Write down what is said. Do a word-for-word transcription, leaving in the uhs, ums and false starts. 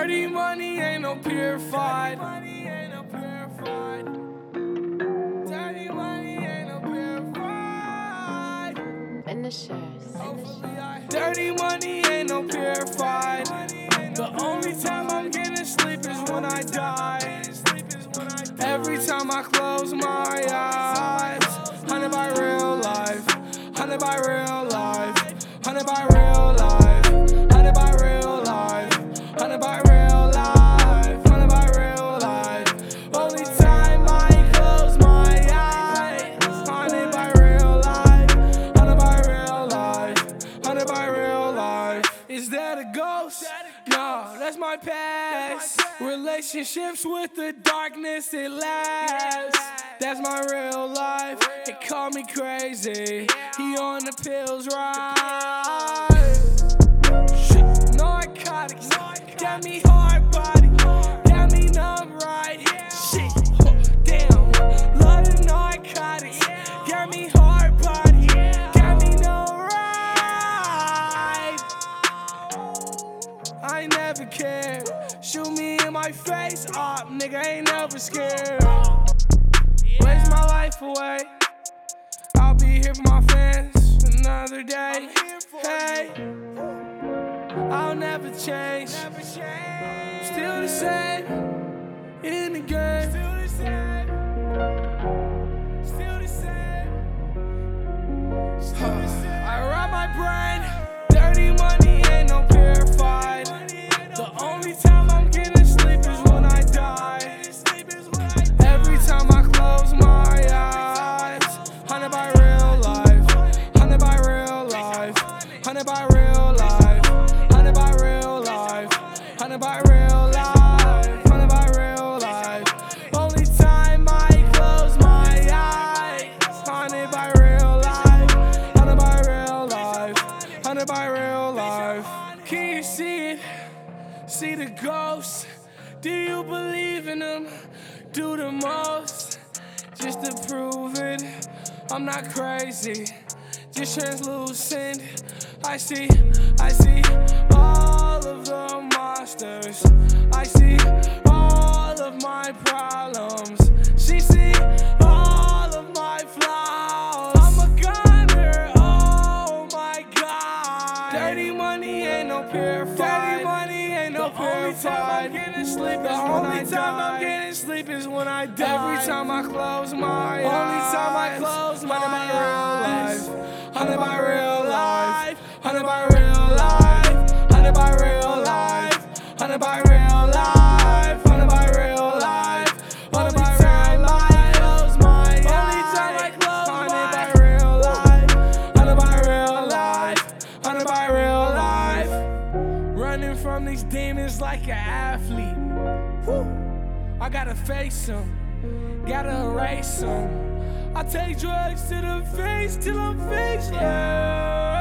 Dirty money ain't no purified. Dirty money ain't no purified. Finishers. Dirty money ain't no purified. The only time I'm getting sleep is when I die. Every time I close my eyes, haunted by real life, haunted by real life, haunted by real life, haunted by real life, haunted by real life, haunted by real life. Only time I close my eyes, haunted by real life, haunted by real life, haunted by real life. Is that a ghost? No, that's my past. Relationships with the darkness, it lasts. That's my real life. They call me crazy. He on the pills, right? Shit, narcotics, got me hard body, got me numb, right? Shit, damn, love the narcotics, got me hard body, got me numb, right? I ain't never cared. Shoot me in my face, op, nigga, ain't never scared. Waste my life away. I'll be here for my fans another day. Hey, I'll never change. Still the same in the game. Still the same. Still the same. Still the same. I rob my brain. Dirty money ain't no purified. The only time I'm getting sleep is when I die. Every time I close my eyes, haunted by real life, haunted by real life, haunted by real life, haunted by real life, haunted by real life, haunted by real life. Only time I close my eyes, haunted by real life, haunted by real life, haunted by real life. Can you see it? See the ghosts? Do you believe in them? Do the most just to prove it. I'm not crazy, just translucent. I see, I see all of the monsters. I see all of my problems. She see all of my flaws. I'm a gunner, oh my God. Dirty money ain't no purified. Dirty money ain't no purified. The only time I'm getting sleep is when I die. Every time I close my eyes. Only time I close my eyes. Haunted by real life. Haunted by real life. Haunted by real life. Haunted by real life. Haunted by real life. Haunted by real life. Close my eyes. Only time I close my eyes. Haunted by real life. Haunted by real life. Haunted by real life. Running from these demons like an athlete. Whew. I gotta face them, gotta erase them. I take drugs to the face till I'm faceless.